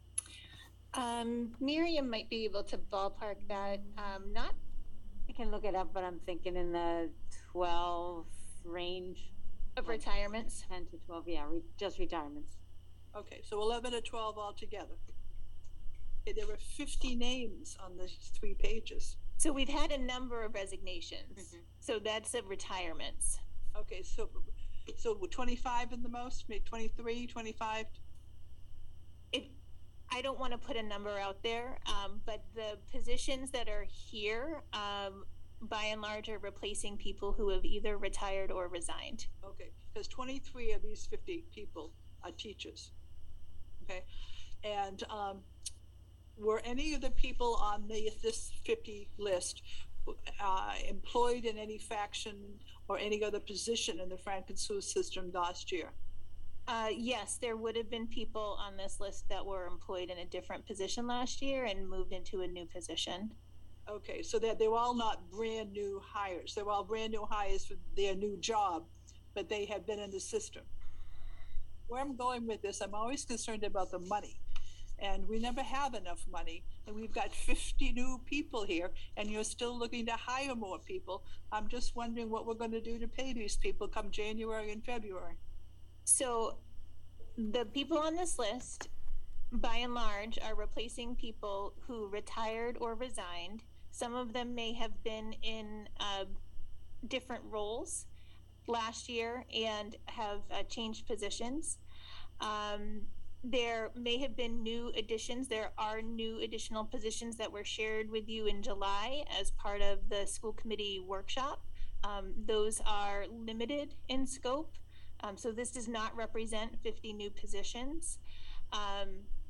Um, Miriam might be able to ballpark that. Um, not, I can look it up, but I'm thinking in the twelve range. Of like retirements? ten to twelve, yeah, re- just retirements. Okay, so eleven or twelve altogether. Okay, there were fifty names on the three pages. So we've had a number of resignations. Mm-hmm. So that's of retirements. Okay, so so twenty-five in the most, maybe twenty-three, twenty-five? It, I don't want to put a number out there, um, but the positions that are here, um, by and large, are replacing people who have either retired or resigned. Okay, because twenty-three of these fifty people are teachers. Okay, and um, were any of the people on the this fifty list uh, employed in any faction or any other position in the Franklin school system last year? Uh, yes, there would have been people on this list that were employed in a different position last year and moved into a new position. Okay, so that they were all not brand new hires. They were all brand new hires for their new job, but they had been in the system. Where I'm going with this, I'm always concerned about the money. And we never have enough money. And we've got fifty new people here, and you're still looking to hire more people. I'm just wondering what we're going to do to pay these people come January and February. So the people on this list, by and large, are replacing people who retired or resigned. Some of them may have been in uh, different roles last year and have uh, changed positions. Um, there may have been new additions. There are new additional positions that were shared with you in July as part of the school committee workshop. Um, those are limited in scope. Um, so this does not represent fifty new positions. Um,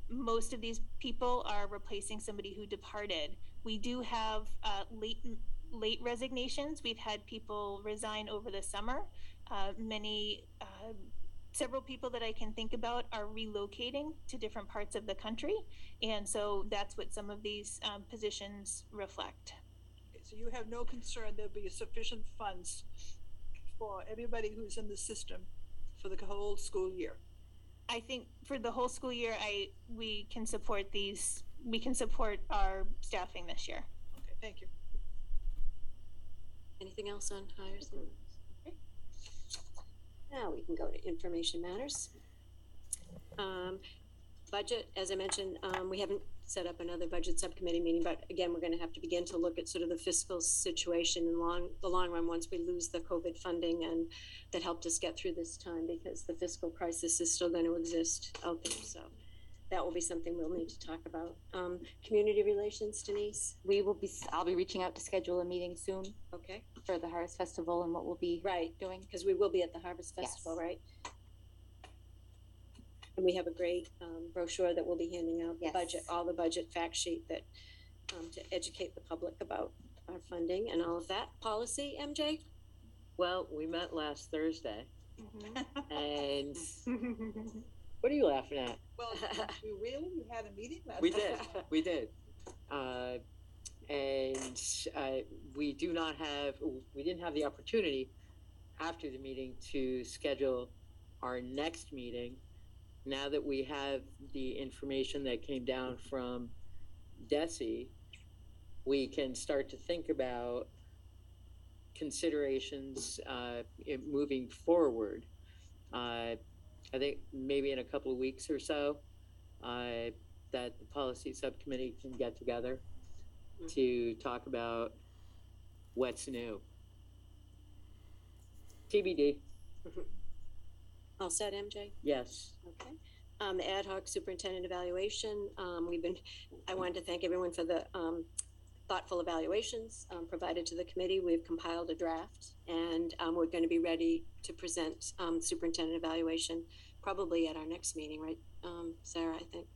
most of these people are replacing somebody who departed. We do have uh, late late resignations. We've had people resign over the summer. Uh, many, uh, several people that I can think about are relocating to different parts of the country, and so that's what some of these um, positions reflect. Okay, so you have no concern there'll be sufficient funds for everybody who's in the system for the whole school year? I think for the whole school year, I we can support these. We can support our staffing this year. Okay, thank you. Anything else on hires? Okay. Now we can go to information matters. Um, budget, as I mentioned, um, we haven't set up another budget subcommittee meeting, but again, we're going to have to begin to look at sort of the fiscal situation in long the long run once we lose the COVID funding and that helped us get through this time, because the fiscal crisis is still going to exist out there. So that will be something we'll need to talk about. Um, community relations, Denise? We will be, I'll be reaching out to schedule a meeting soon. Okay. For the Harvest Festival and what we'll be right doing. Because we will be at the Harvest Festival, yes. Right? And we have a great um, brochure that we'll be handing out, the yes. budget, all the budget fact sheet that um, to educate the public about our funding and all of that. Policy, M J? Well, we met last Thursday, mm-hmm. and what are you laughing at? Well, you really? You had a meeting last We did, we did. Uh, and uh, we do not have, we didn't have the opportunity after the meeting to schedule our next meeting. Now that we have the information that came down from DESE, we can start to think about considerations uh, in moving forward. Uh, I think maybe in a couple of weeks or so, uh, that the policy subcommittee can get together mm-hmm. to talk about what's new. T B D. Mm-hmm. All set, M J? Yes. Okay. Um, the ad hoc superintendent evaluation. Um, we've been. I wanted to thank everyone for the um, thoughtful evaluations um, provided to the committee. We've compiled a draft, and um, we're going to be ready to present um, superintendent evaluation probably at our next meeting, right, um, Sarah? I think.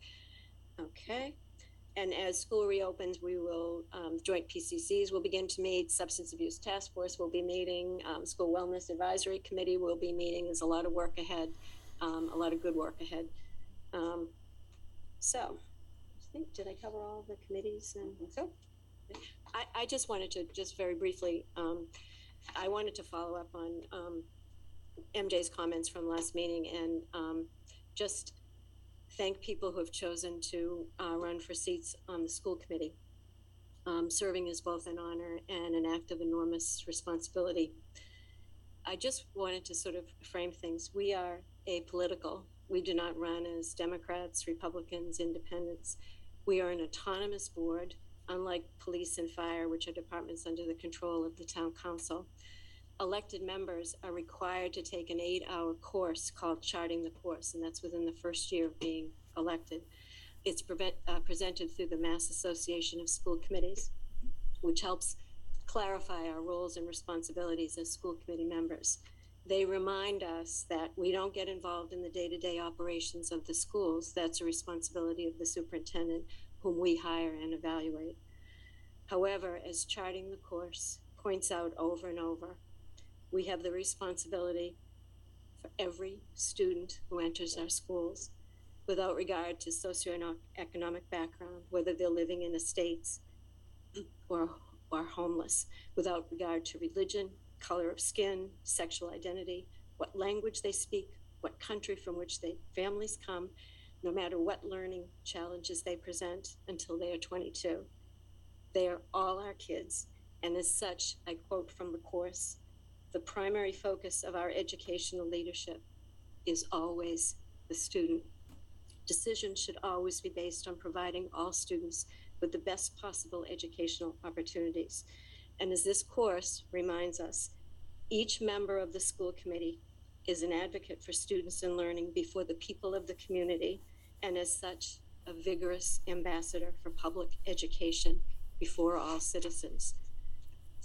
Okay. And as school reopens, we will, um, joint P C Cs will begin to meet, Substance Abuse Task Force will be meeting, um, School Wellness Advisory Committee will be meeting. There's a lot of work ahead, um, a lot of good work ahead. Um, so, I think, did I cover all the committees? And so, I, I just wanted to, just very briefly, um, I wanted to follow up on um, M J's comments from last meeting and um, just thank people who have chosen to uh, run for seats on the school committee. Um, serving is both an honor and an act of enormous responsibility. I just wanted to sort of frame things. We are apolitical. We do not run as Democrats, Republicans, Independents. We are an autonomous board, unlike police and fire, which are departments under the control of the town council. Elected members are required to take an eight-hour course called Charting the Course, and that's within the first year of being elected. It's prevent, uh, presented through the Mass Association of School Committees, which helps clarify our roles and responsibilities as school committee members. They remind us that we don't get involved in the day-to-day operations of the schools. That's a responsibility of the superintendent, whom we hire and evaluate. However, as Charting the Course points out over and over, we have the responsibility for every student who enters our schools, without regard to socioeconomic background, whether they're living in estates or, or homeless, without regard to religion, color of skin, sexual identity, what language they speak, what country from which their families come, no matter what learning challenges they present until they are twenty-two. They are all our kids, and as such, I quote from the course, the primary focus of our educational leadership is always the student. Decisions should always be based on providing all students with the best possible educational opportunities. And as this course reminds us, each member of the school committee is an advocate for students and learning before the people of the community, and as such, a vigorous ambassador for public education before all citizens.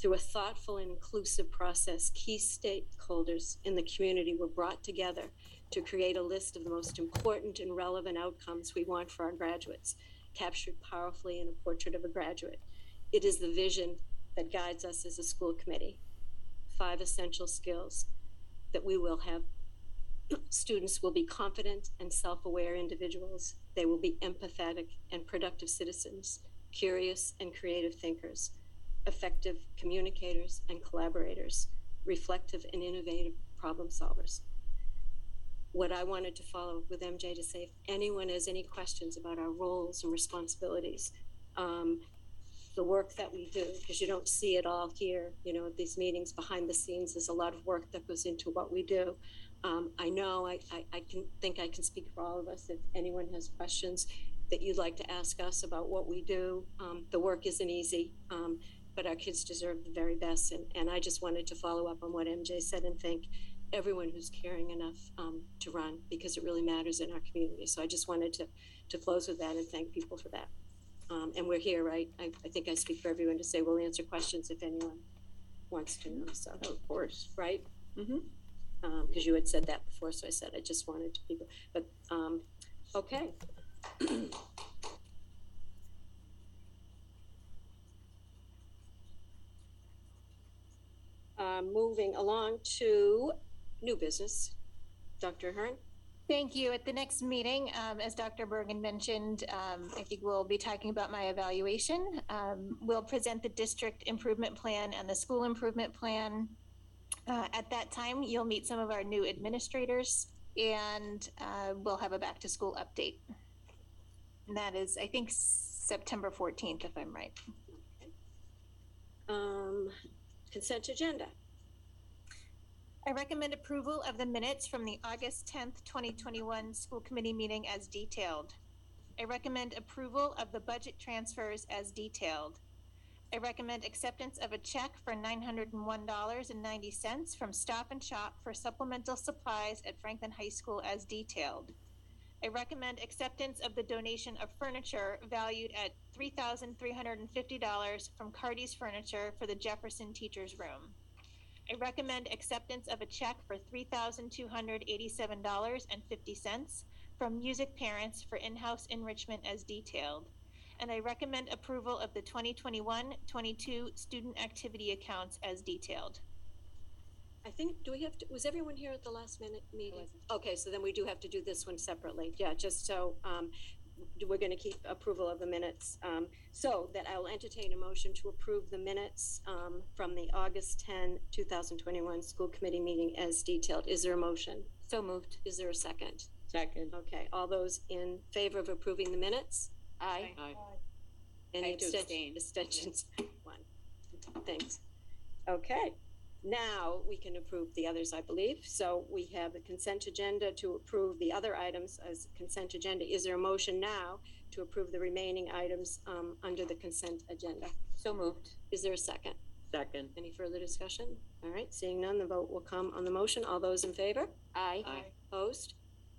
Through a thoughtful and inclusive process, key stakeholders in the community were brought together to create a list of the most important and relevant outcomes we want for our graduates, captured powerfully in a portrait of a graduate. It is the vision that guides us as a school committee. Five essential skills that we will have. Students will be confident and self-aware individuals. They will be empathetic and productive citizens, curious and creative thinkers, effective communicators and collaborators, reflective and innovative problem solvers. What I wanted to follow up with M J to say, if anyone has any questions about our roles and responsibilities, um, the work that we do, because you don't see it all here, you know, at these meetings behind the scenes, there's a lot of work that goes into what we do. Um, I know I, I, I can think I can speak for all of us. If anyone has questions that you'd like to ask us about what we do, um, the work isn't easy, um, but our kids deserve the very best. And, and I just wanted to follow up on what M J said and thank everyone who's caring enough um, to run, because it really matters in our community. So I just wanted to, to close with that and thank people for that. Um, and we're here, right? I, I think I speak for everyone to say we'll answer questions if anyone wants to know. So, of course, right? Mm-hmm. Um, because you had said that before, so I said I just wanted to people. But um, okay. uh, moving along to new business, Doctor Ahern. Thank you. At the next meeting, um, as Doctor Bergen mentioned, um, I think we'll be talking about my evaluation. Um, we'll present the district improvement plan and the school improvement plan. Uh, at that time, you'll meet some of our new administrators, and uh, we'll have a back to school update. And that is, I think, September fourteenth, if I'm right. Um, consent agenda. I recommend approval of the minutes from the August tenth, twenty twenty-one school committee meeting as detailed. I recommend approval of the budget transfers as detailed. I recommend acceptance of a check for nine hundred one dollars and ninety cents from Stop and Shop for supplemental supplies at Franklin High School as detailed. I recommend acceptance of the donation of furniture valued at three thousand three hundred fifty dollars from Cardi's Furniture for the Jefferson Teachers Room. I recommend acceptance of a check for three thousand two hundred eighty-seven dollars and fifty cents from Music Parents for in-house enrichment as detailed. And I recommend approval of the twenty twenty-one twenty-two student activity accounts as detailed. I think, do we have to, was everyone here at the last minute meeting? Okay, so then we do have to do this one separately. Yeah, just so um, we're going to keep approval of the minutes. Um, so that I will entertain a motion to approve the minutes um, from the August tenth, twenty twenty-one school committee meeting as detailed. Is there a motion? So moved. Is there a second? Second. Okay, all those in favor of approving the minutes? Aye. Aye. Any I do abstention- abstentions? One. Thanks. Okay. Now we can approve the others, I believe. So we have the consent agenda to approve the other items as consent agenda. Is there a motion now to approve the remaining items um, under the consent agenda? So moved. Is there a second? Second. Any further discussion? All right, seeing none, the vote will come on the motion. All those in favor? Aye. Aye. Opposed?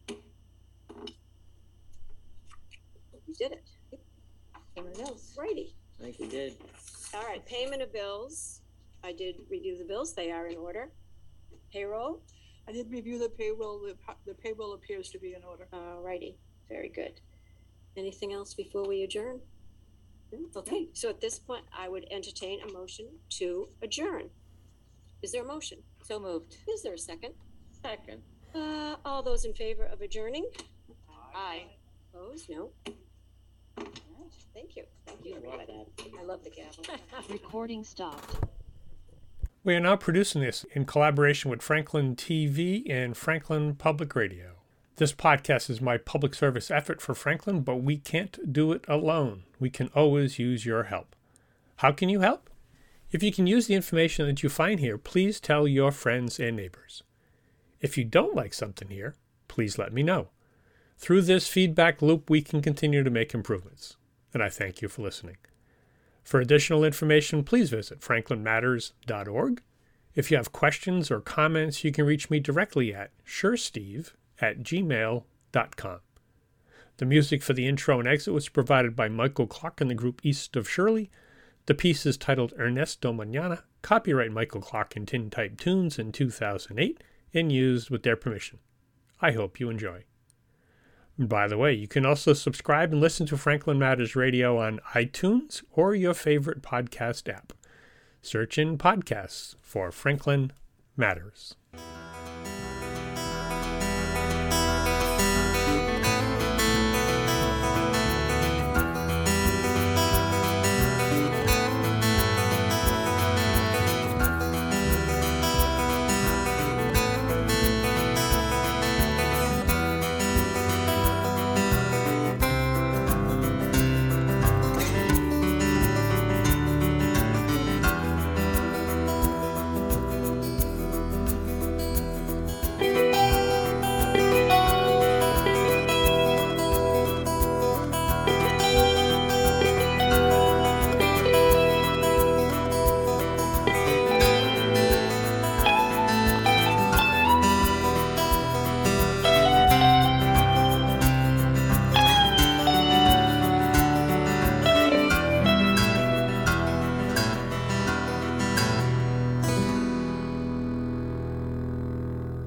You did it. Anyone else? Righty. I think you did. All right, payment of bills. I did review the bills. They are in order. Payroll. I did review the payroll. The, the payroll appears to be in order. All righty. Very good. Anything else before we adjourn? Okay, so at this point, I would entertain a motion to adjourn. Is there a motion? So moved. Is there a second? Second. Uh, all those in favor of adjourning? Aye. Opposed? No. All right. Thank you. Thank you, everybody. I love the gavel. Recording stopped. We are now producing this in collaboration with Franklin T V and Franklin Public Radio. This podcast is my public service effort for Franklin, but we can't do it alone. We can always use your help. How can you help? If you can use the information that you find here, please tell your friends and neighbors. If you don't like something here, please let me know. Through this feedback loop, we can continue to make improvements. And I thank you for listening. For additional information, please visit franklin matters dot org. If you have questions or comments, you can reach me directly at suresteve at gmail dot com. The music for the intro and exit was provided by Michael Clark and the group East of Shirley. The piece is titled Ernesto Mañana, copyright Michael Clark and Tintype Tunes in two thousand eight, and used with their permission. I hope you enjoy. And by the way, you can also subscribe and listen to Franklin Matters Radio on iTunes or your favorite podcast app. Search in podcasts for Franklin Matters.